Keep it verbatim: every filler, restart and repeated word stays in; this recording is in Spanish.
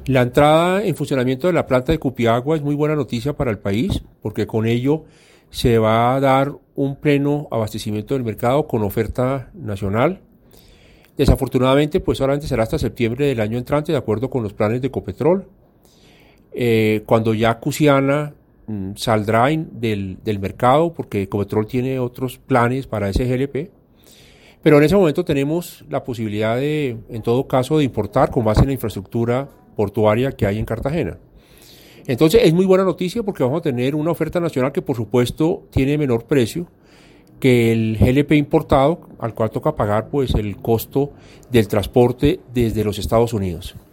La entrada en funcionamiento de la planta de Cupiagua es muy buena noticia para el país, porque con ello se va a dar un pleno abastecimiento del mercado con oferta nacional. Desafortunadamente, pues solamente será hasta septiembre del año entrante, de acuerdo con los planes de Ecopetrol, eh, cuando ya Cusiana mmm, saldrá in, del, del mercado, porque Ecopetrol tiene otros planes para ese G L P. Pero en ese momento tenemos la posibilidad de, en todo caso, de importar con base en la infraestructura portuaria que hay en Cartagena. Entonces es muy buena noticia porque vamos a tener una oferta nacional que por supuesto tiene menor precio que el G L P importado, al cual toca pagar pues el costo del transporte desde los Estados Unidos.